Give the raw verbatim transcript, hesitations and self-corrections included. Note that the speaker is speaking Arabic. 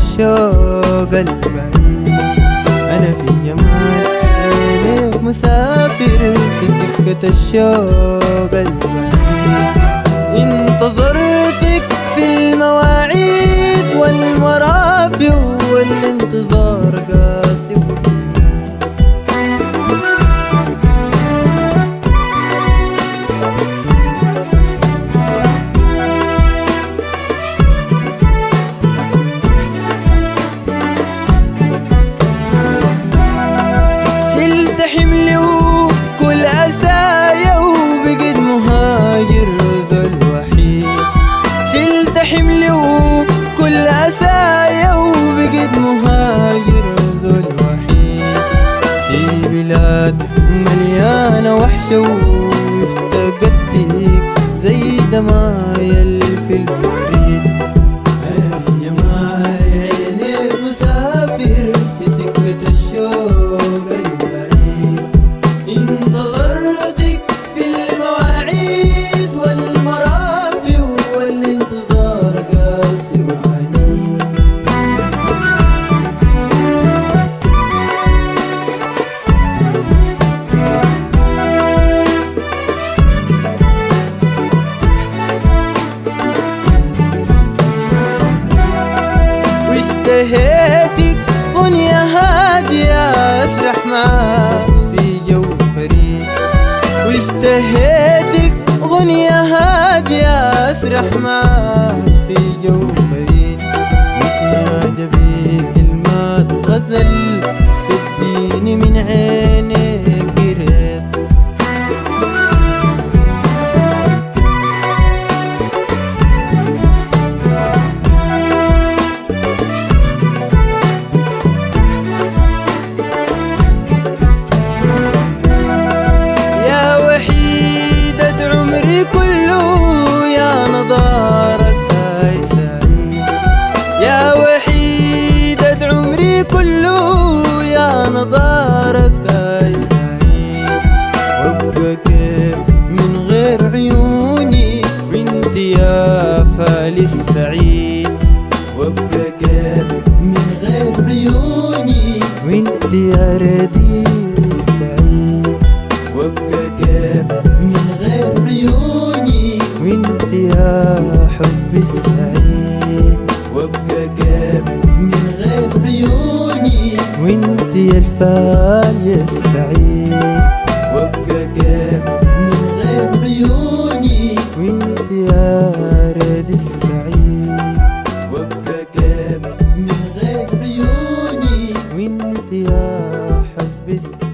الشوق البعيد. أنا في جمال عينيك مسافر في سكة الشوق البعيد. انتظرتك في المواعيد والمرافق والانتظار قاسي وعنيد. شلت حملي وكل أسايا وبقيت مهاجر ذو الوحيد. شلت حملي وكل أسايا وبقيت مهاجر ذو الوحيد. في بلاد مليانة وحشة وافتقدتك زي دمايل في الوريد. أنا في جمال عينيك مسافر في سكة الشوق البعيد. انتظرتك في المواعيد والمرافق والانتظار قاسي وعنيد. واشتهيتك غنية هادية أسرح معاك في جو فريد. واشتهيتك غنية هادية أسرح معاك في جو فريد. متناجى بكلمات غزل تديني من عينيك قريب. كله يا نظارك هاي سعيد. يا وحيدة عمري كله يا نظارك هاي سعيد. وابقى كيف من غير عيوني وانت يا فالي السعيد. وابقى كيف من غير عيوني وانت يا رديء السعيد. وابقى كيف من غير عيوني وانت يا حبي السعيد. وابقى كيف من غير عيوني وانت يا الفالي السعيد. وابقى كيف من غير عيوني وانت يا رد السعيد. وابقى كيف من غير عيوني وانت يا حبي السعيد.